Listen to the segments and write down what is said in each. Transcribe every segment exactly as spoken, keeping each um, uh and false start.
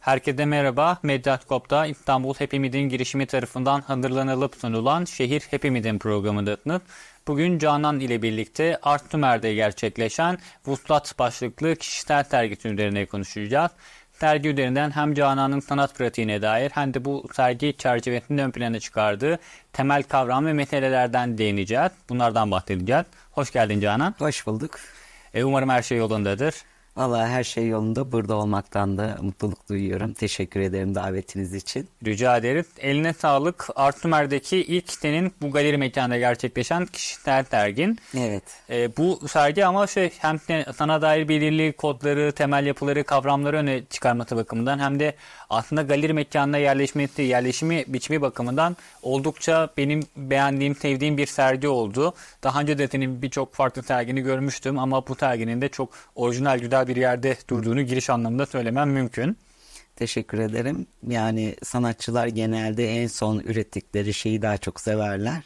Herkese merhaba. Medyaskop'ta İstanbul Hepimizin girişimi tarafından hazırlanılıp sunulan Şehir Hepimizin programındasınız. Bugün Canan ile birlikte Art Sümer'de gerçekleşen Vuslat başlıklı kişisel sergisi üzerine konuşacağız. Sergi üzerinden hem Canan'ın sanat pratiğine dair hem de bu sergi çerçevesinde ön plana çıkardığı temel kavram ve meselelerden değineceğiz. Bunlardan bahsedeceğiz. Hoş geldin Canan. Hoş bulduk. E, umarım her şey yolundadır. Vallahi her şey yolunda. Burada olmaktan da mutluluk duyuyorum. Teşekkür ederim davetiniz için. Rica ederiz. Eline sağlık. Art Sümer'deki ilk senin bu galeri mekanında gerçekleşen kişisel sergin. Evet. E, bu sergi ama şey hem sana dair belirli kodları, temel yapıları, kavramları öne çıkarması bakımından hem de aslında galeri mekanına yerleşmesi, yerleşimi biçimi bakımından oldukça benim beğendiğim, sevdiğim bir sergi oldu. Daha önce de senin birçok farklı sergini görmüştüm ama bu serginin de çok orijinal, güzel bir yerde durduğunu giriş anlamında söylemem mümkün. Teşekkür ederim. Yani sanatçılar genelde en son ürettikleri şeyi daha çok severler.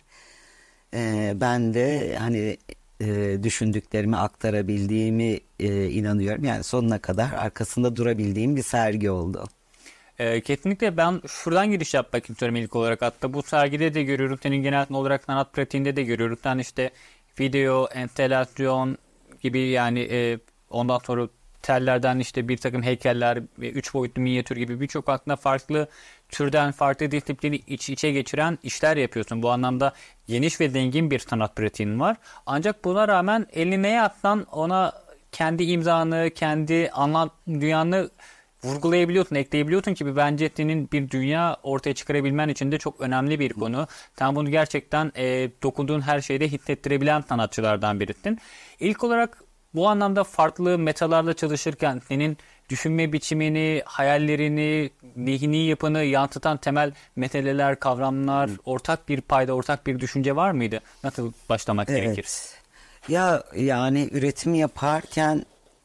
Ee, ben de hani e, düşündüklerimi aktarabildiğimi e, inanıyorum. Yani sonuna kadar arkasında durabildiğim bir sergi oldu. Ee, kesinlikle ben şuradan giriş yapmak istiyorum ilk olarak. Hatta bu sergide de görüyoruz. Senin genel olarak sanat pratiğinde de görüyoruz. Sen işte video, enstalasyon gibi yani e, ondan sonra tellerden işte bir takım heykeller ve üç boyutlu minyatür gibi birçok aslında farklı türden farklı disiplini iç içe geçiren işler yapıyorsun. Bu anlamda geniş ve zengin bir sanat pratiğin var. Ancak buna rağmen eline ne yapsan ona kendi imzanı, kendi anlam dünyanı vurgulayabiliyorsun, ekleyebiliyorsun ki bence senin bir dünya ortaya çıkarabilmen için de çok önemli bir konu. Sen bunu gerçekten e, dokunduğun her şeyde hissettirebilen sanatçılardan birisin. İlk olarak bu anlamda farklı metalarla çalışırken senin düşünme biçimini, hayallerini, zihni yapını yansıtan temel meseleler, kavramlar, ortak bir payda, ortak bir düşünce var mıydı? Nasıl başlamak Evet. gerekir? Ya yani üretim yaparken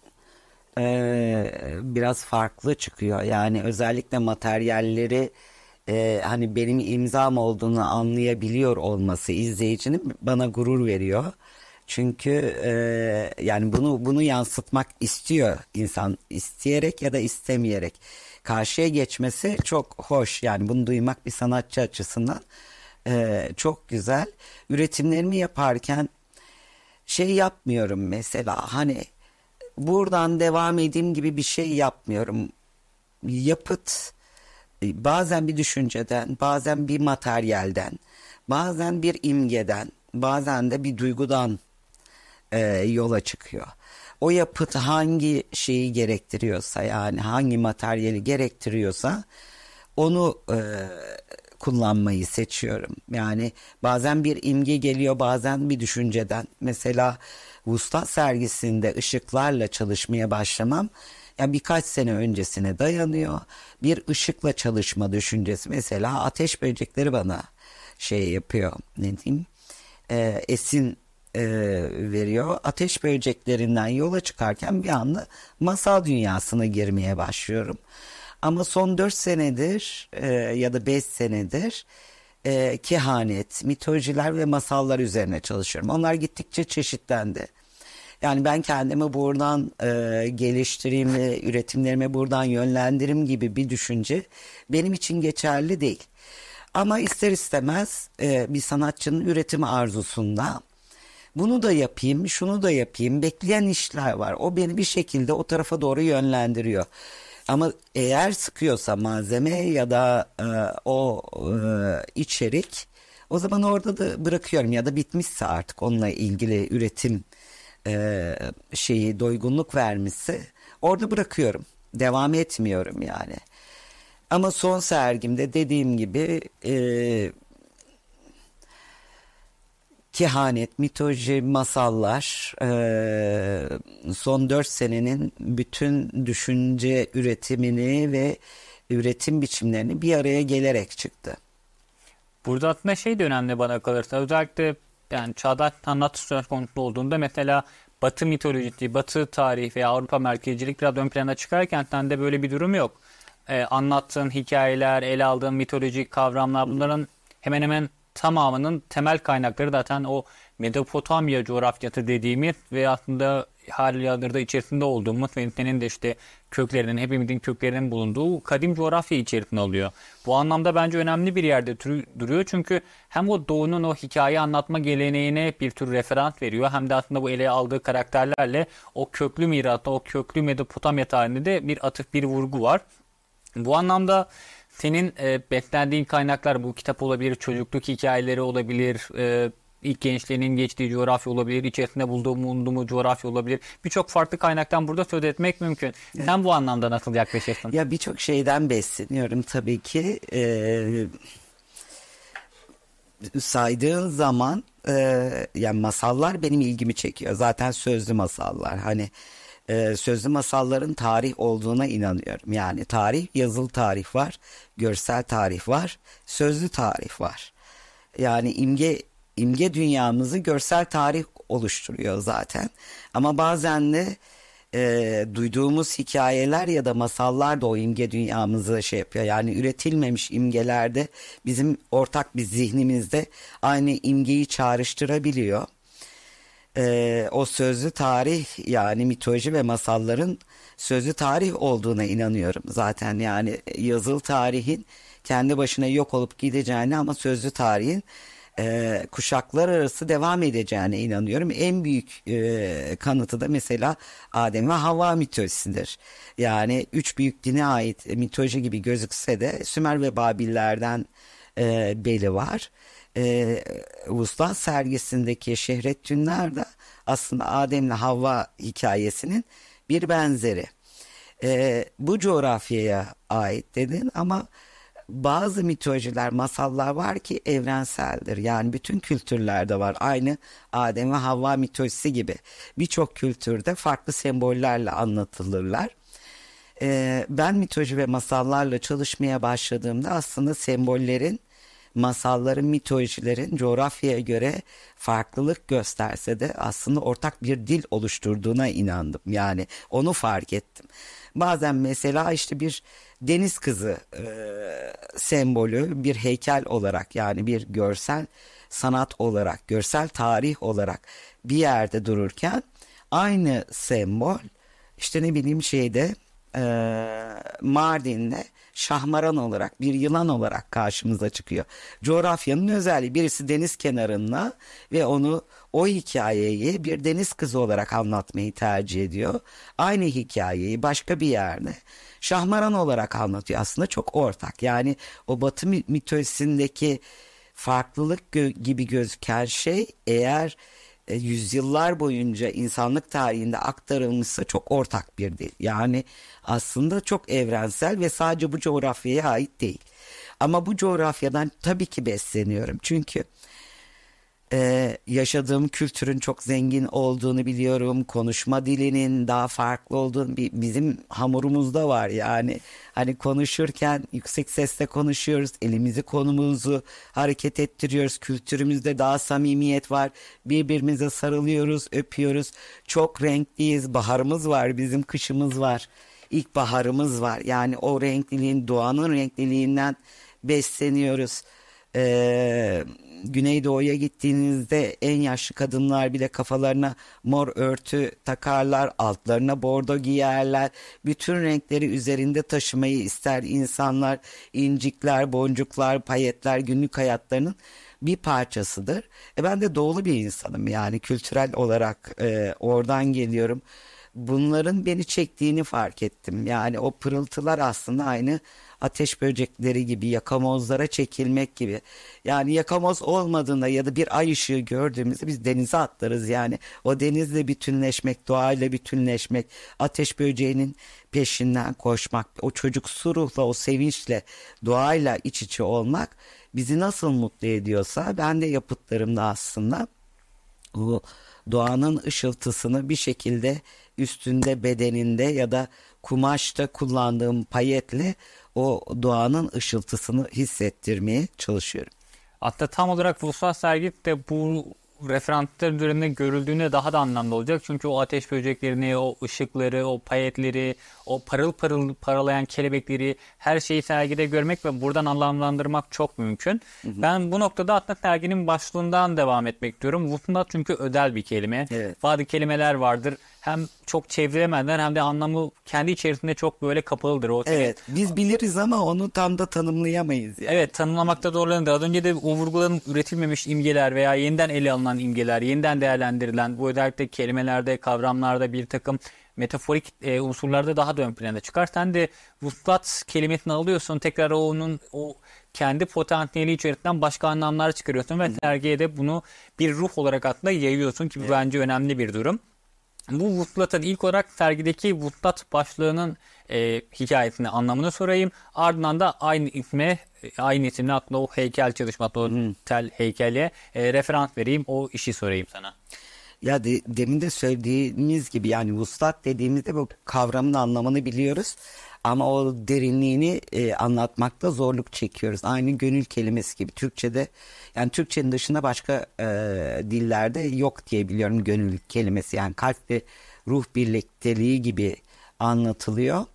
e, biraz farklı çıkıyor. Yani özellikle materyalleri e, hani benim imzam olduğunu anlayabiliyor olması izleyicinin bana gurur veriyor. Çünkü e, yani bunu bunu yansıtmak istiyor insan, isteyerek ya da istemeyerek. Karşıya geçmesi çok hoş. Yani bunu duymak bir sanatçı açısından e, çok güzel. Üretimlerimi yaparken şey yapmıyorum mesela, hani buradan devam edeyim gibi bir şey yapmıyorum. Yapıt bazen bir düşünceden, bazen bir materyalden, bazen bir imgeden, bazen de bir duygudan e, yola çıkıyor. O yapıt hangi şeyi gerektiriyorsa, yani hangi materyali gerektiriyorsa onu e, kullanmayı seçiyorum. Yani bazen bir imge geliyor, bazen bir düşünceden. Mesela Vuslat sergisinde ışıklarla çalışmaya başlamam yani birkaç sene öncesine dayanıyor. Bir ışıkla çalışma düşüncesi, mesela ateş böcekleri bana şey yapıyor, ne diyeyim, e, esin e, veriyor. Ateş böceklerinden yola çıkarken bir anda masal dünyasına girmeye başlıyorum. Ama son dört senedir e, ya da beş senedir e, kehanet, mitolojiler ve masallar üzerine çalışıyorum. Onlar gittikçe çeşitlendi. Yani ben kendimi buradan e, geliştireyim ve üretimlerimi buradan yönlendireyim gibi bir düşünce benim için geçerli değil. Ama ister istemez e, bir sanatçının üretim arzusunda bunu da yapayım, şunu da yapayım, bekleyen işler var. O beni bir şekilde o tarafa doğru yönlendiriyor. Ama eğer sıkıyorsa malzeme ya da e, o e, içerik, o zaman orada da bırakıyorum ya da bitmişse artık onunla ilgili üretim e, şeyi doygunluk vermişse orada bırakıyorum. Devam etmiyorum yani. Ama son sergimde dediğim gibi e, kehanet, mitoloji, masallar e, son dört senenin bütün düşünce üretimini ve üretim biçimlerini bir araya gelerek çıktı. Burada aslında şey de önemli bana kalırsa. Özellikle yani çağdaş sanat söz konusu olduğunda mesela Batı mitolojisi, Batı tarihi veya Avrupa merkezcilik biraz ön plana çıkarken sende böyle bir durum yok. Ee, anlattığın hikayeler, ele aldığın mitolojik kavramlar, bunların hemen hemen tamamının temel kaynakları zaten o Mezopotamya coğrafyası dediğimiz ve aslında halihazırda içerisinde olduğumuz ve senin de işte köklerinin, hepimizin köklerinin bulunduğu kadim coğrafya içerisine alıyor. Bu anlamda bence önemli bir yerde duruyor çünkü hem o doğunun o hikaye anlatma geleneğine bir tür referans veriyor hem de aslında bu ele aldığı karakterlerle o köklü mirata, o köklü Mezopotamya tarihinde de bir atıf, bir vurgu var. Bu anlamda senin e, beslendiğin kaynaklar bu kitap olabilir, çocukluk hikayeleri olabilir, e, ilk gençliğinin geçtiği coğrafya olabilir, içerisinde bulduğu bulunduğu coğrafya olabilir. Birçok farklı kaynaktan burada söz etmek mümkün. Evet. Sen bu anlamda nasıl yaklaşırsın? Ya birçok şeyden besleniyorum tabii ki. Ee, saydığın zaman e, yani masallar benim ilgimi çekiyor. Zaten sözlü masallar. Hani e, sözlü masalların tarih olduğuna inanıyorum. Yani tarih, yazılı tarih var, görsel tarih var, sözlü tarih var. Yani imge imge dünyamızı görsel tarih oluşturuyor zaten. Ama bazen de e, duyduğumuz hikayeler ya da masallar da o imge dünyamızı şey yapıyor. Yani üretilmemiş imgelerde bizim ortak bir zihnimizde aynı imgeyi çağrıştırabiliyor. E, o sözlü tarih yani mitoloji ve masalların sözlü tarih olduğuna inanıyorum. Zaten yani yazılı tarihin kendi başına yok olup gideceğini ama sözlü tarihin e, kuşaklar arası devam edeceğine inanıyorum. En büyük e, kanıtı da mesela Adem ve Havva mitolojisidir. Yani üç büyük dine ait mitoloji gibi gözükse de Sümer ve Babillerden e, beli var. E, Vuslat sergisindeki Şehrettünler de aslında Adem'le Havva hikayesinin bir benzeri. E, bu coğrafyaya ait dedin ama bazı mitolojiler, masallar var ki evrenseldir. Yani bütün kültürlerde var. Aynı Adem ve Havva mitolojisi gibi. Birçok kültürde farklı sembollerle anlatılırlar. Ee, ben mitoloji ve masallarla çalışmaya başladığımda aslında sembollerin, masalların, mitolojilerin coğrafyaya göre farklılık gösterse de aslında ortak bir dil oluşturduğuna inandım. Yani onu fark ettim. Bazen mesela işte bir deniz kızı e, sembolü bir heykel olarak yani bir görsel sanat olarak, görsel tarih olarak bir yerde dururken aynı sembol işte ne bileyim şeyde e, Mardin'de şahmaran olarak bir yılan olarak karşımıza çıkıyor. Coğrafyanın özelliği birisi deniz kenarında ve onu o hikayeyi bir deniz kızı olarak anlatmayı tercih ediyor. Aynı hikayeyi başka bir yerde şahmaran olarak anlatıyor. Aslında çok ortak. Yani o Batı mitolojisindeki farklılık gö- gibi gözüken şey eğer e, yüzyıllar boyunca insanlık tarihinde aktarılmışsa çok ortak bir dil. Yani aslında çok evrensel ve sadece bu coğrafyaya ait değil. Ama bu coğrafyadan tabii ki besleniyorum. Çünkü Ee, yaşadığım kültürün çok zengin olduğunu biliyorum. Konuşma dilinin daha farklı olduğunu bizim hamurumuzda var. Yani hani konuşurken yüksek sesle konuşuyoruz. Elimizi kolumuzu hareket ettiriyoruz. Kültürümüzde daha samimiyet var. Birbirimize sarılıyoruz, öpüyoruz. Çok renkliyiz. Baharımız var, bizim kışımız var. İlkbaharımız var. Yani o renkliliğin, doğanın renkliliğinden besleniyoruz. Ee, Güneydoğu'ya gittiğinizde en yaşlı kadınlar bile kafalarına mor örtü takarlar, altlarına bordo giyerler. Bütün renkleri üzerinde taşımayı ister insanlar. İncikler, boncuklar, payetler günlük hayatlarının bir parçasıdır. E ben de doğulu bir insanım yani kültürel olarak e, oradan geliyorum. Bunların beni çektiğini fark ettim. Yani o pırıltılar aslında aynı ateş böcekleri gibi, yakamozlara çekilmek gibi. Yani yakamoz olmadığında ya da bir ay ışığı gördüğümüzde biz denize atlarız. Yani o denizle bütünleşmek, doğayla bütünleşmek, ateş böceğinin peşinden koşmak, o çocuksu ruhla, o sevinçle, doğayla iç içe olmak bizi nasıl mutlu ediyorsa ben de yapıtlarımda aslında o doğanın ışıltısını bir şekilde üstünde, bedeninde ya da kumaşta kullandığım payetle o doğanın ışıltısını hissettirmeye çalışıyorum. Hatta tam olarak Vuslat sergisi de bu referanslar üzerinde görüldüğünde daha da anlamlı olacak. Çünkü o ateş böceklerini, o ışıkları, o payetleri, o parıl parıl paralayan kelebekleri her şeyi sergide görmek ve buradan anlamlandırmak çok mümkün. Hı hı. Ben bu noktada hatta serginin başlığından devam etmek istiyorum. Vuslat çünkü özel bir kelime. Evet. Bazı kelimeler vardır. hem çok çeviremeden hem de anlamı kendi içerisinde çok böyle kapalıdır. O Evet, biz biliriz ama onu tam da tanımlayamayız yani. Evet, tanımlamakta zorlanır. Az önce de o vurguların üretilmemiş imgeler veya yeniden ele alınan imgeler, yeniden değerlendirilen, bu özellikle kelimelerde, kavramlarda bir takım metaforik e, unsurlarda daha da ön plana çıkar. Sen de vuslat kelimesini alıyorsun, tekrar onun o kendi potansiyeli içerisinden başka anlamlar çıkarıyorsun ve sergiye de bunu bir ruh olarak aslında yayıyorsun ki bu bence önemli bir durum. Bu vuslatın ilk olarak sergideki vuslat başlığının e, hikayesini, anlamını sorayım. Ardından da aynı isme, e, aynı isimle aslında o heykel çalışması, o tel heykele e, referans vereyim. O işi sorayım sana. Ya de, demin de söylediğimiz gibi yani vuslat dediğimizde bu kavramın anlamını biliyoruz. Ama o derinliğini e, anlatmakta zorluk çekiyoruz. Aynı gönül kelimesi gibi Türkçe'de, yani Türkçenin dışında başka e, dillerde yok diye biliyorum gönül kelimesi. Yani kalp ve ruh birlikteliği gibi anlatılıyor.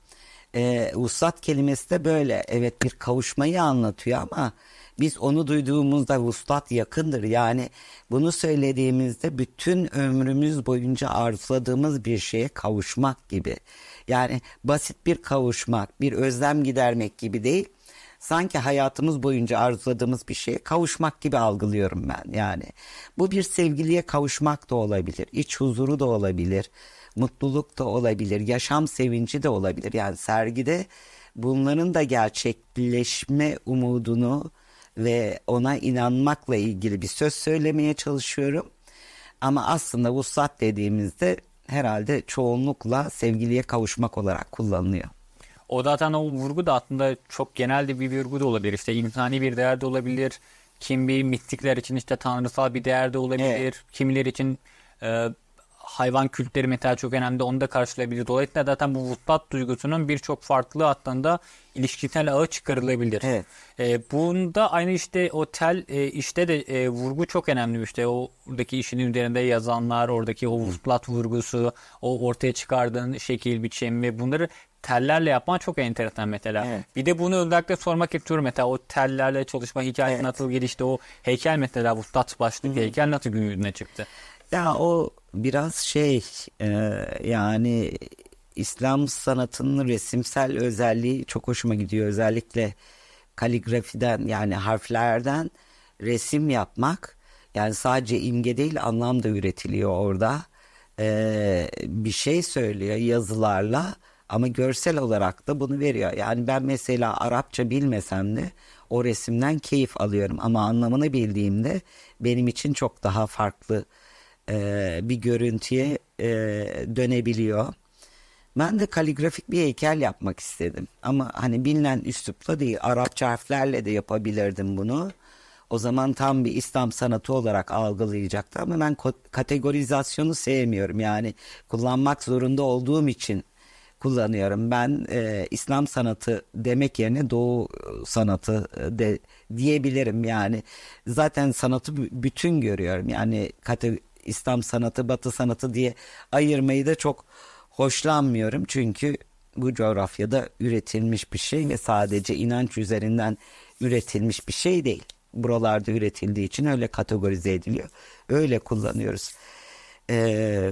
E, vuslat kelimesi de böyle, evet, bir kavuşmayı anlatıyor ama biz onu duyduğumuzda vuslat yakındır. Yani bunu söylediğimizde bütün ömrümüz boyunca arzuladığımız bir şeye kavuşmak gibi. Yani basit bir kavuşmak, bir özlem gidermek gibi değil. Sanki hayatımız boyunca arzuladığımız bir şeye kavuşmak gibi algılıyorum ben. Yani bu bir sevgiliye kavuşmak da olabilir, iç huzuru da olabilir, mutluluk da olabilir, yaşam sevinci de olabilir. Yani sergide bunların da gerçekleşme umudunu ve ona inanmakla ilgili bir söz söylemeye çalışıyorum. Ama aslında vuslat dediğimizde herhalde çoğunlukla sevgiliye kavuşmak olarak kullanılıyor. O zaten o vurgu da aslında çok genel de bir vurgu da olabilir. İşte insani bir değer de olabilir. Kimi mistikler için işte tanrısal bir değer de olabilir. Evet. Kimiler için e, hayvan kültleri mesela çok önemli, onu da karşılayabilir. Dolayısıyla zaten bu vuslat duygusunun birçok farklı aslında ilişkisel ağı çıkarılabilir. Evet. E, bunda aynı işte o tel e, işte de e, vurgu çok önemli. İşte oradaki işin üzerinde yazanlar, oradaki o vuslat vurgusu, o ortaya çıkardığın şekil, biçim ve bunları tellerle yapman çok enteresan mesela. Evet. Bir de bunu özellikle sormak istiyorum mesela, o tellerle çalışma hikayesi Evet. nasıl gelişti? O heykel mesela, vuslat başlık heykel nasıl gün yüzüne çıktı? Ya o biraz şey e, yani İslam sanatının resimsel özelliği çok hoşuma gidiyor. Özellikle kaligrafiden, yani harflerden resim yapmak, yani sadece imge değil anlam da üretiliyor orada. E, bir şey söylüyor yazılarla ama görsel olarak da bunu veriyor. Yani ben mesela Arapça bilmesem de o resimden keyif alıyorum ama anlamını bildiğimde benim için çok daha farklı e, bir görüntüye e, dönebiliyor. Ben de kaligrafik bir heykel yapmak istedim. Ama hani bilinen üslupla değil, Arapça harflerle de yapabilirdim bunu. O zaman tam bir İslam sanatı olarak algılayacaktı ama ben kategorizasyonu sevmiyorum. Yani kullanmak zorunda olduğum için kullanıyorum. Ben e, İslam sanatı demek yerine Doğu sanatı de diyebilirim. Yani zaten sanatı bütün görüyorum. Yani kate, İslam sanatı, Batı sanatı diye ayırmayı da çok hoşlanmıyorum. Çünkü bu coğrafyada üretilmiş bir şey ve sadece inanç üzerinden üretilmiş bir şey değil. Buralarda üretildiği için öyle kategorize ediliyor. Öyle kullanıyoruz. Eee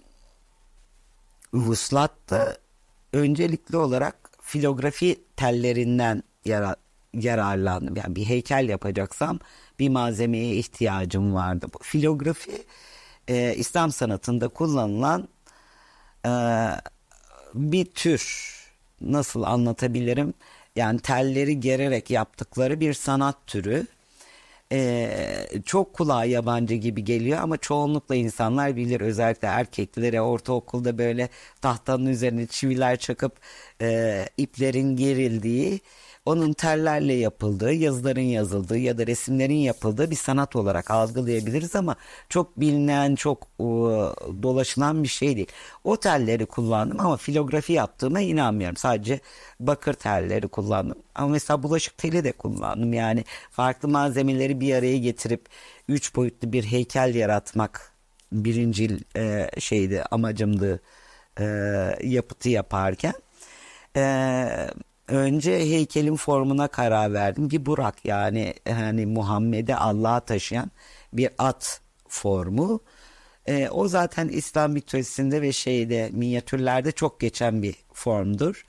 vuslat da öncelikli olarak filografi tellerinden yara, yararlandım. Yani bir heykel yapacaksam bir malzemeye ihtiyacım vardı. Bu filografi e, İslam sanatında kullanılan e, bir tür, nasıl anlatabilirim? Yani telleri gererek yaptıkları bir sanat türü. Ee, çok kulağa yabancı gibi geliyor ama çoğunlukla insanlar bilir, özellikle erkeklere ortaokulda böyle tahtanın üzerine çiviler çakıp e, iplerin gerildiği, onun tellerle yapıldığı, yazıların yazıldığı ya da resimlerin yapıldığı bir sanat olarak algılayabiliriz ama çok bilinen, çok e, dolaşılan bir şey değil. O telleri kullandım ama filografi yaptığıma inanmıyorum. Sadece bakır telleri kullandım. Ama mesela bulaşık teli de kullandım. Yani farklı malzemeleri bir araya getirip üç boyutlu bir heykel yaratmak birinci e, şeydi, amacımdı e, yapıtı yaparken. Eee Önce heykelin formuna karar verdim. Bir Burak, yani hani Muhammed'e Allah'a taşıyan bir at formu. E, o zaten İslam mitolojisinde ve şeyde minyatürlerde çok geçen bir formdur.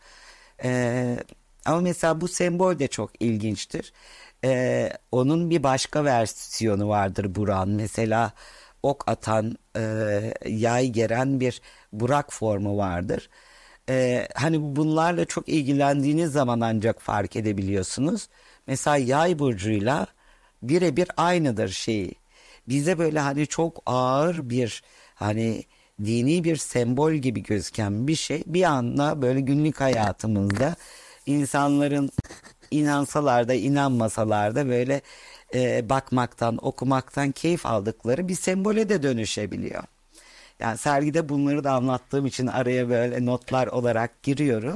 E, ama mesela bu sembol de çok ilginçtir. E, onun bir başka versiyonu vardır Burak'ın. Mesela ok atan, e, yay geren bir Burak formu vardır. E, hani bunlarla çok ilgilendiğiniz zaman ancak fark edebiliyorsunuz. Mesela yay burcuyla birebir aynıdır şeyi. Bize böyle hani çok ağır bir hani dini bir sembol gibi gözüken bir şey bir anda böyle günlük hayatımızda insanların inansalar da inanmasalar da böyle e, bakmaktan, okumaktan keyif aldıkları bir sembole de dönüşebiliyor. Yani sergide bunları da anlattığım için araya böyle notlar olarak giriyorum.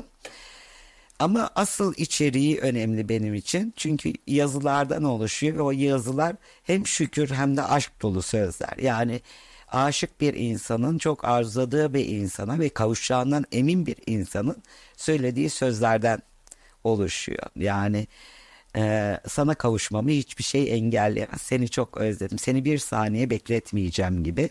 Ama asıl içeriği önemli benim için. Çünkü yazılardan oluşuyor ve o yazılar hem şükür hem de aşk dolu sözler. Yani aşık bir insanın çok arzuladığı bir insana ve kavuşacağından emin bir insanın söylediği sözlerden oluşuyor. Yani e, sana kavuşmamı hiçbir şey engelleyemez. Seni çok özledim. Seni bir saniye bekletmeyeceğim gibi.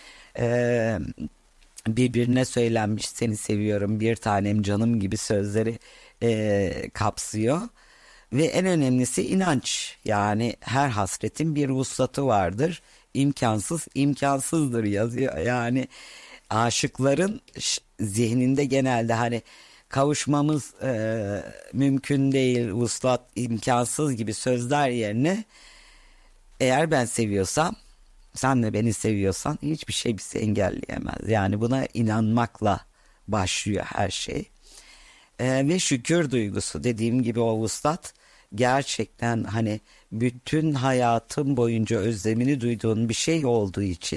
E, birbirine söylenmiş seni seviyorum bir tanem canım gibi sözleri e, kapsıyor. Ve en önemlisi inanç. Yani her hasretin bir vuslatı vardır. İmkansız imkansızdır yazıyor. Yani aşıkların zihninde genelde hani kavuşmamız e, mümkün değil, vuslat imkansız gibi sözler yerine eğer ben seviyorsam sen de beni seviyorsan hiçbir şey bizi engelleyemez. Yani buna inanmakla başlıyor her şey. Ee, ve şükür duygusu dediğim gibi o vuslat gerçekten hani bütün hayatım boyunca özlemini duyduğun bir şey olduğu için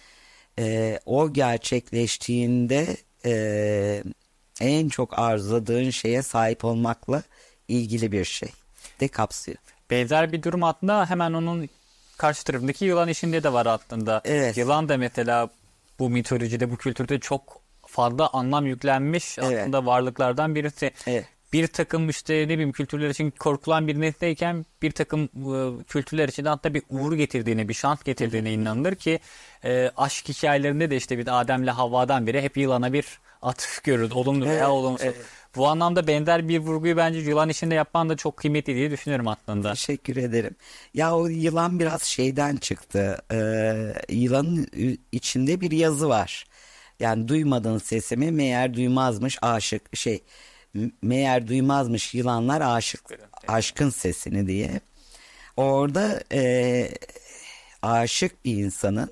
e, o gerçekleştiğinde e, en çok arzuladığın şeye sahip olmakla ilgili bir şey de kapsıyor. Benzer bir durum aslında hemen onun karşı tarafındaki yılan işinde de var aslında. Evet. Yılan da mesela bu mitolojide, bu kültürde çok fazla anlam yüklenmiş Evet. aslında varlıklardan birisi. Evet. Bir takım işte ne bileyim kültürler için korkulan bir nesneyken bir takım e, kültürler için de hatta bir uğur getirdiğine, bir şans getirdiğine inanılır ki e, aşk hikayelerinde de işte bir Adem'le Havva'dan biri hep yılana bir atıf görürüz. Olumlu veya Evet, olumsuz. evet. Bu anlamda benzer bir vurguyu bence yılan işinde yapman da çok kıymetli diye düşünüyorum aslında. Teşekkür ederim. Ya o yılan biraz şeyden çıktı. Ee, yılanın içinde bir yazı var. Yani duymadığın sesimi meğer duymazmış aşık şey meğer duymazmış yılanlar aşık aşkın sesini diye. Orada e, aşık bir insanın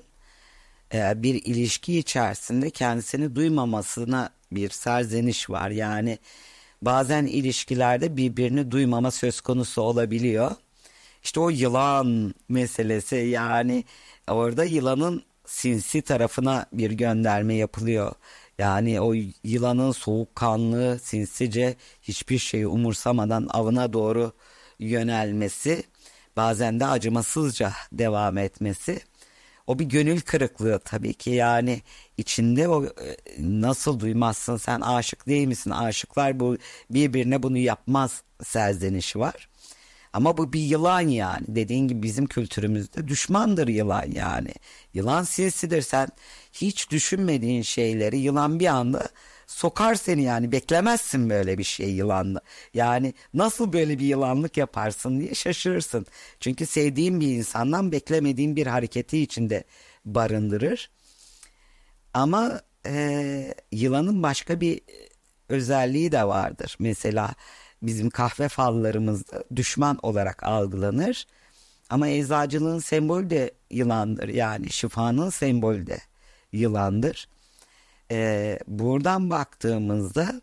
e, bir ilişki içerisinde kendisini duymamasına bir serzeniş var. Yani bazen ilişkilerde birbirini duymama söz konusu olabiliyor. İşte o yılan meselesi yani orada yılanın sinsi tarafına bir gönderme yapılıyor. Yani o yılanın soğukkanlı, sinsice hiçbir şeyi umursamadan avına doğru yönelmesi, bazen de acımasızca devam etmesi. O bir gönül kırıklığı tabii ki yani içinde o nasıl duymazsın sen aşık değil misin? Aşıklar bu birbirine bunu yapmaz serzenişi var. Ama bu bir yılan yani. Dediğin gibi bizim kültürümüzde düşmandır yılan yani. Yılan sinsidir. Sen hiç düşünmediğin şeyleri yılan bir anda sokar seni yani. Beklemezsin böyle bir şey yılanla. Yani nasıl böyle bir yılanlık yaparsın diye şaşırırsın. Çünkü sevdiğin bir insandan beklemediğin bir hareketi içinde barındırır. Ama e, yılanın başka bir özelliği de vardır. Mesela bizim kahve fallarımızda düşman olarak algılanır. Ama eczacılığın sembolü de yılandır. Yani şifanın sembolü de yılandır. Ee, buradan baktığımızda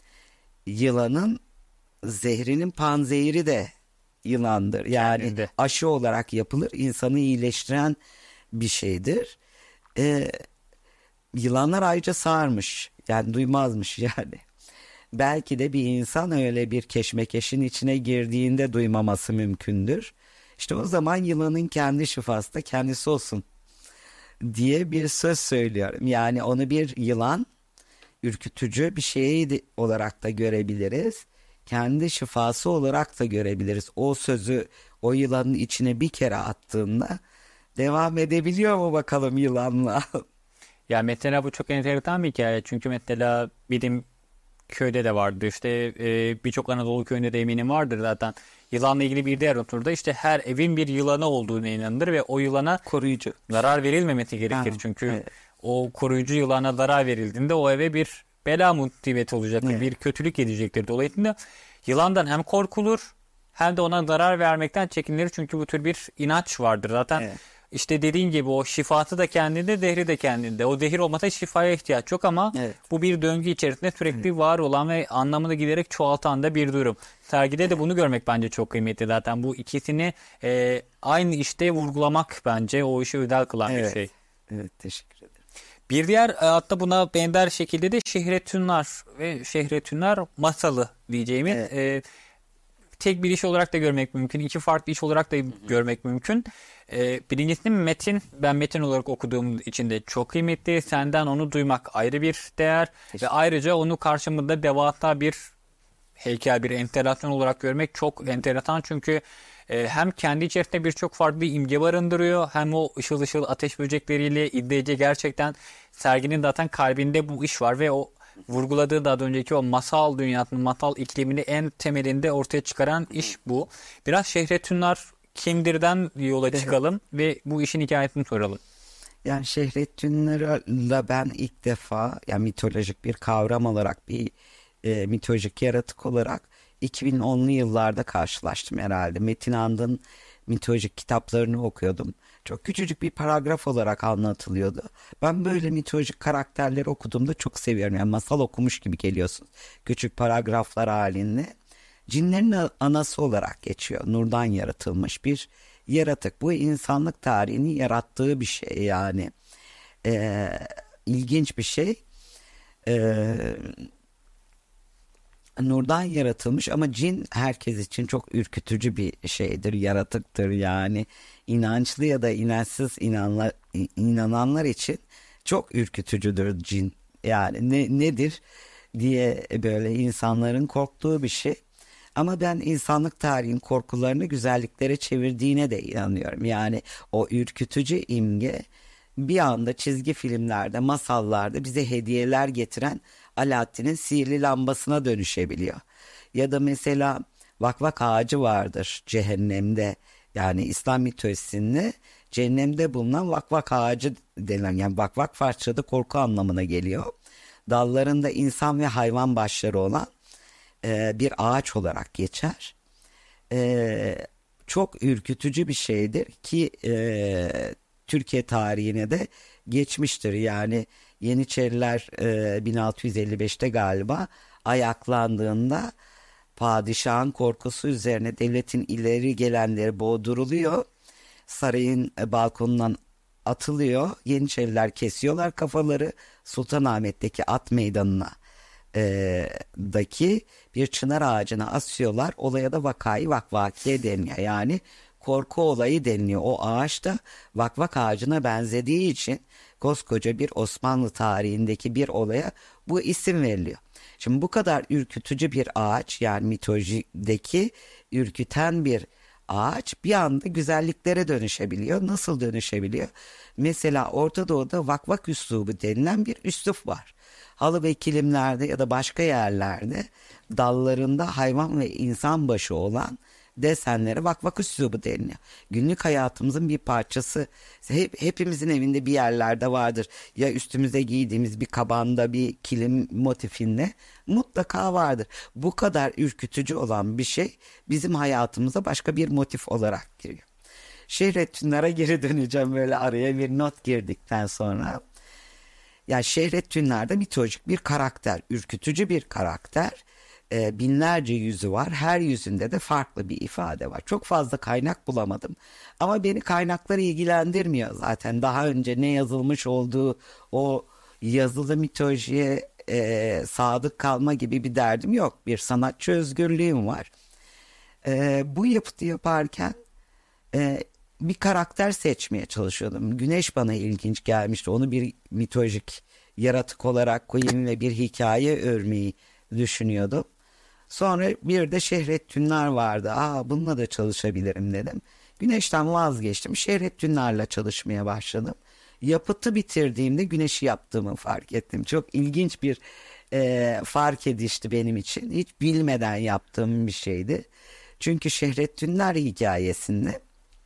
yılanın zehrinin panzehiri de yılandır. Yani Kendinde. aşı olarak yapılır. İnsanı iyileştiren bir şeydir. Ee, yılanlar ayrıca sağırmış. Yani duymazmış yani. Belki de bir insan öyle bir keşmekeşin içine girdiğinde duymaması mümkündür. İşte o zaman yılanın kendi şifası da kendisi olsun diye bir söz söylüyorum. Yani onu bir yılan, ürkütücü bir şey olarak da görebiliriz. Kendi şifası olarak da görebiliriz. O sözü o yılanın içine bir kere attığında devam edebiliyor mu bakalım yılanla? Ya mesela bu çok enteresan bir hikaye. Çünkü mesela bizim köyde de vardı. İşte e, birçok Anadolu köyünde de eminim vardır zaten. Yılanla ilgili bir diğer oturda işte her evin bir yılanı olduğunu inanılır ve o yılana Koruyucu. zarar verilmemesi gerekir. Ha, Çünkü evet. o koruyucu yılana zarar verildiğinde o eve bir bela musibeti olacaktır. Evet. Bir kötülük gelecektir. Dolayısıyla yılandan hem korkulur hem de ona zarar vermekten çekinilir. Çünkü bu tür bir inanç vardır. Zaten Evet. işte dediğin gibi o şifası da kendinde, zehri de kendinde. O zehir olmasa şifaya ihtiyaç yok ama Evet. bu bir döngü içerisinde sürekli var olan ve anlamını giderek çoğaltan da bir durum. Sergide de bunu görmek bence çok kıymetli zaten. Bu ikisini e, aynı işte vurgulamak bence o işi özel kılan bir Evet. şey. Evet, teşekkür ederim. Bir diğer e, hatta buna benzer şekilde de Şehretünler ve Şehretünler masalı diyeceğimiz Evet. e, tek bir iş olarak da görmek mümkün. İki farklı iş olarak da görmek mümkün. Ee, birincisi metin. Ben metin olarak okuduğum için de çok kıymetli. Senden onu duymak ayrı bir değer. Ve ayrıca onu karşımızda devasa bir heykel, bir entelasyon olarak görmek çok enteresan. Çünkü e, hem kendi içerisinde birçok farklı imge barındırıyor. Hem o ışıl ışıl ateş böcekleriyle izleyici gerçekten serginin zaten kalbinde bu iş var ve o vurguladığı daha önceki o masal dünyasının, masal iklimini en temelinde ortaya çıkaran iş bu. Biraz Şehretünler kimdirden yola çıkalım ve bu işin hikayesini soralım. Yani Şehrettinler'le ben ilk defa, yani mitolojik bir kavram olarak, bir e, mitolojik yaratık olarak iki bin onlu yıllarda karşılaştım herhalde. Metin Andın mitolojik kitaplarını okuyordum. Çok küçücük bir paragraf olarak anlatılıyordu. Ben böyle mitolojik karakterleri okuduğumda çok seviyorum. Yani masal okumuş gibi geliyorsun. Küçük paragraflar halinde. Cinlerin anası olarak geçiyor. Nurdan yaratılmış bir yaratık. Bu insanlık tarihini yarattığı bir şey yani. Ee, ilginç bir şey. Ee, Nurdan yaratılmış ama cin herkes için çok ürkütücü bir şeydir, yaratıktır yani. İnançlı ya da inançsız inanlar, inananlar için çok ürkütücüdür cin. Yani ne, nedir diye böyle insanların korktuğu bir şey. Ama ben insanlık tarihinin korkularını güzelliklere çevirdiğine de inanıyorum. Yani o ürkütücü imge bir anda çizgi filmlerde, masallarda bize hediyeler getiren Alaaddin'in sihirli lambasına dönüşebiliyor. Ya da mesela vakvak ağacı vardır cehennemde. Yani İslam mitolojisinde cehennemde bulunan vakvak ağacı denilen, yani vakvak Farsçada korku anlamına geliyor. Dallarında insan ve hayvan başları olan e, bir ağaç olarak geçer. E, çok ürkütücü bir şeydir ki e, Türkiye tarihine de geçmiştir. Yani Yeniçeriler e, bin altı yüz elli beşte galiba ayaklandığında padişahın korkusu üzerine devletin ileri gelenleri boğduruluyor. Sarayın e, balkonundan atılıyor. Yeniçeriler kesiyorlar kafaları. Sultanahmet'teki at meydanına e, daki bir çınar ağacına asıyorlar. Olaya da vakayı vakvakiye deniyor. Yani korku olayı deniliyor. O ağaç da vakvak ağacına benzediği için koskoca bir Osmanlı tarihindeki bir olaya bu isim veriliyor. Şimdi bu kadar ürkütücü bir ağaç, yani mitolojideki ürküten bir ağaç bir anda güzelliklere dönüşebiliyor. Nasıl dönüşebiliyor? Mesela Orta Doğu'da vakvak üslubu denilen bir üslup var. Halı ve kilimlerde ya da başka yerlerde dallarında hayvan ve insan başı olan desenlere vakvak üslubu deniliyor. Günlük hayatımızın bir parçası. Hep, hepimizin evinde bir yerlerde vardır. Ya üstümüze giydiğimiz bir kabanda bir kilim motifinde mutlaka vardır. Bu kadar ürkütücü olan bir şey bizim hayatımıza başka bir motif olarak giriyor. Şehrettinler'e geri döneceğim, böyle araya bir not girdikten sonra. Yani Şehrettinler'de mitolojik bir karakter, ürkütücü bir karakter. E, binlerce yüzü var. Her yüzünde de farklı bir ifade var. Çok fazla kaynak bulamadım. Ama beni kaynaklar ilgilendirmiyor zaten. Daha önce ne yazılmış olduğu, o yazılı mitolojiye e, sadık kalma gibi bir derdim yok. Bir sanatçı özgürlüğüm var. E, bu yapıtı yaparken e, bir karakter seçmeye çalışıyordum. Güneş bana ilginç gelmişti. Onu bir mitolojik yaratık olarak koyayım ve bir hikaye örmeyi düşünüyordum. Sonra bir de Şehrettinler vardı. Aa, bununla da çalışabilirim dedim. Güneşten vazgeçtim. Şehrettinlerle çalışmaya başladım. Yapıtı bitirdiğimde güneşi yaptığımı fark ettim. Çok ilginç bir e, fark edişti benim için. Hiç bilmeden yaptığım bir şeydi. Çünkü Şehrettinler hikayesinde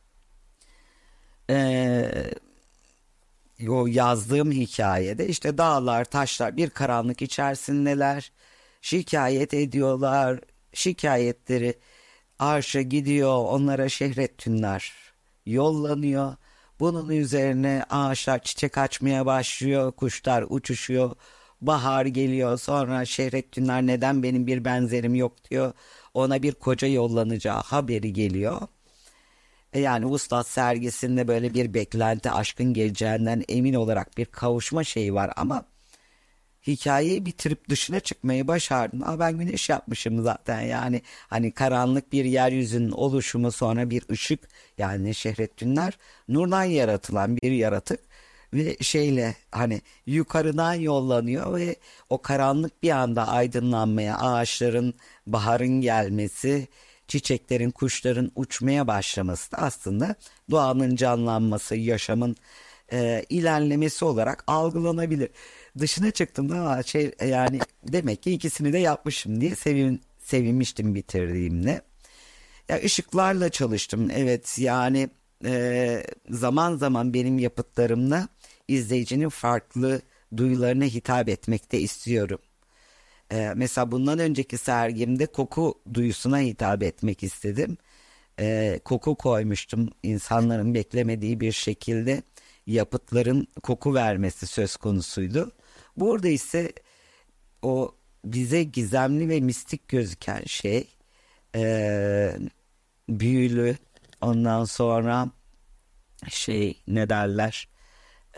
e, o yazdığım hikayede işte dağlar, taşlar bir karanlık içerisindeler. Şikayet ediyorlar. Şikayetleri arşa gidiyor. Onlara Şehrettinler yollanıyor. Bunun üzerine ağaçlar çiçek açmaya başlıyor. Kuşlar uçuşuyor. Bahar geliyor. Sonra Şehrettinler neden benim bir benzerim yok diyor. Ona bir koca yollanacağı haberi geliyor. E yani Vuslat sergisinde böyle bir beklenti, aşkın geleceğinden emin olarak bir kavuşma şeyi var ama hikayeyi bitirip dışına çıkmayı başardım. Aa, ben güneş yapmışım zaten, yani hani karanlık bir yeryüzünün oluşumu, sonra bir ışık, yani Şehrettinler nurdan yaratılan bir yaratık ve şeyle hani yukarıdan yollanıyor ve o karanlık bir anda aydınlanmaya, ağaçların, baharın gelmesi, çiçeklerin, kuşların uçmaya başlaması da aslında doğanın canlanması, yaşamın e, ilerlemesi olarak algılanabilir. Dışına çıktığımda "Aa, şey yani demek ki ikisini de yapmışım" diye sevin, sevinmiştim bitirdiğimde. Ya ışıklarla çalıştım. Evet, yani e, zaman zaman benim yapıtlarımla izleyicinin farklı duyularına hitap etmekte istiyorum. E, mesela bundan önceki sergimde koku duyusuna hitap etmek istedim. E, koku koymuştum, insanların beklemediği bir şekilde yapıtların koku vermesi söz konusuydu. Burada ise o bize gizemli ve mistik gözüken şey, e, büyülü, ondan sonra şey ne derler, e,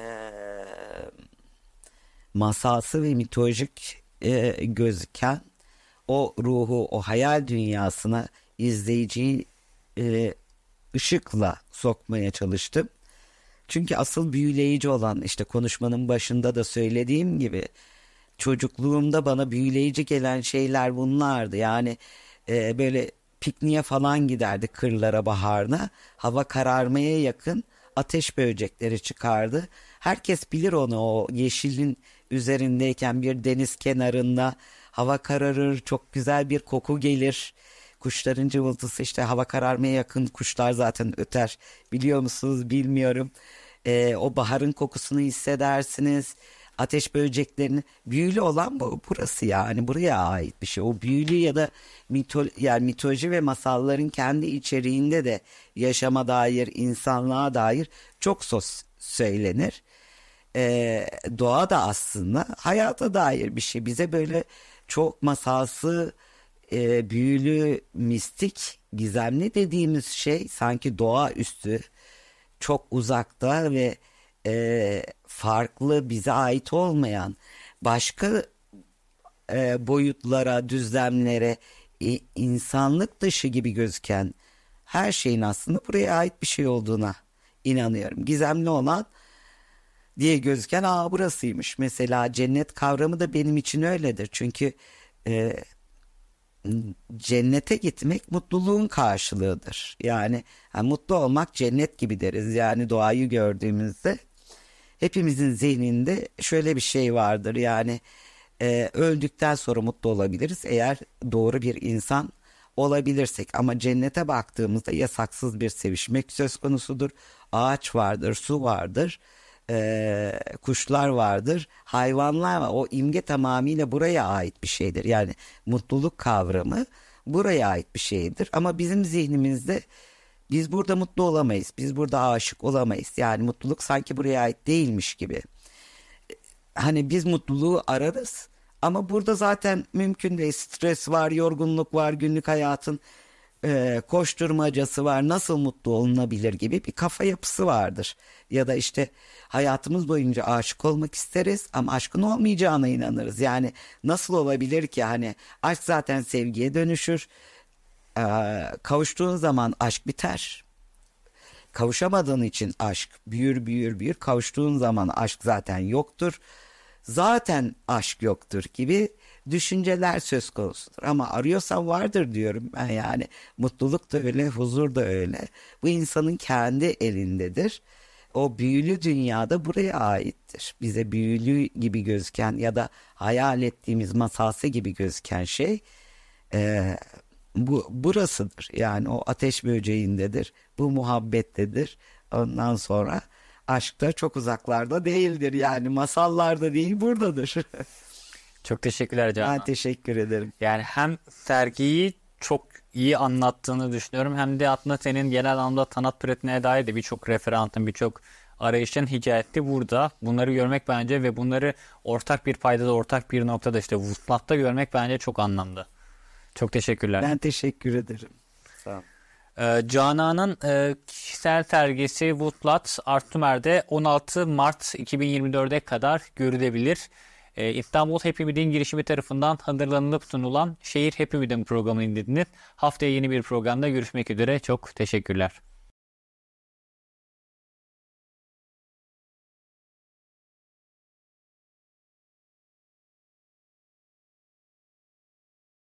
masalsı ve mitolojik e, gözüken o ruhu, o hayal dünyasına izleyiciyi e, ışıkla sokmaya çalıştım. Çünkü asıl büyüleyici olan, işte konuşmanın başında da söylediğim gibi, çocukluğumda bana büyüleyici gelen şeyler bunlardı. Yani e, böyle pikniğe falan giderdik kırlara baharına. Hava kararmaya yakın ateş böcekleri çıkardı. Herkes bilir onu, o yeşilin üzerindeyken bir deniz kenarında hava kararır, çok güzel bir koku gelir. Kuşların cıvıltısı, işte hava kararmaya yakın kuşlar zaten öter, biliyor musunuz bilmiyorum. Ee, o baharın kokusunu hissedersiniz. Ateş böceklerini, büyülü olan bu, burası, yani buraya ait bir şey. O büyülü ya da mito, yani mitoloji ve masalların kendi içeriğinde de yaşama dair, insanlığa dair çok söz söylenir. Ee, doğa da aslında hayata dair bir şey. Bize böyle çok masalsı, e, büyülü, mistik, gizemli dediğimiz şey sanki doğaüstü, çok uzakta ve e, farklı, bize ait olmayan başka e, boyutlara, düzlemlere, i- insanlık dışı gibi gözüken her şeyin aslında buraya ait bir şey olduğuna inanıyorum. Gizemli olan diye gözüken aa burasıymış. Mesela cennet kavramı da benim için öyledir. Çünkü e, cennete gitmek mutluluğun karşılığıdır. Yani, yani mutlu olmak cennet gibi deriz. Yani doğayı gördüğümüzde hepimizin zihninde şöyle bir şey vardır. Yani e, öldükten sonra mutlu olabiliriz eğer doğru bir insan olabilirsek. Ama cennete baktığımızda yasaksız bir sevişmek söz konusudur. Ağaç vardır, su vardır, e, kuşlar vardır, hayvanlar var. O imge tamamıyla buraya ait bir şeydir. Yani mutluluk kavramı buraya ait bir şeydir. Ama bizim zihnimizde biz burada mutlu olamayız, biz burada aşık olamayız. Yani mutluluk sanki buraya ait değilmiş gibi. Hani biz mutluluğu ararız ama burada zaten mümkün değil. Stres var, yorgunluk var, günlük hayatın e, koşturmacası var. Nasıl mutlu olunabilir gibi bir kafa yapısı vardır. Ya da işte hayatımız boyunca aşık olmak isteriz ama aşkın olmayacağına inanırız. Yani nasıl olabilir ki, hani aşk zaten sevgiye dönüşür. E, kavuştuğun zaman aşk biter. Kavuşamadığın için aşk büyür büyür büyür. Kavuştuğun zaman aşk zaten yoktur. Zaten aşk yoktur gibi düşünceler söz konusudur. Ama arıyorsan vardır diyorum ben yani. Mutluluk da öyle, huzur da öyle. Bu insanın kendi elindedir. o büyülü dünyada buraya aittir. Bize büyülü gibi gözüken ya da hayal ettiğimiz masalsı gibi gözüken şey e, bu burasıdır. Yani o ateş böceğindedir. Bu muhabbettedir. Ondan sonra aşk da çok uzaklarda değildir. Yani masallarda değil, buradadır. Çok teşekkürler Ben Canan. teşekkür ederim. Yani hem sergiyi çok iyi anlattığını düşünüyorum hem de aslında senin genel anlamda sanat pratiğine dair de birçok referantın, birçok arayışın hikayeti burada. Bunları görmek bence ve bunları ortak bir paydada, ortak bir noktada işte vuslatta görmek bence çok anlamlı. Çok teşekkürler. Ben teşekkür ederim. Sağ ol. Ee, Canan'ın e, kişisel sergisi Woodlat Art Tümer'de on altı Mart iki bin yirmi dörde kadar görülebilir. Ee, İstanbul Happy Meeting girişimi tarafından hazırlanıp sunulan Şehir Happy Meeting programını dinlediniz. Haftaya yeni bir programda görüşmek üzere. Çok teşekkürler.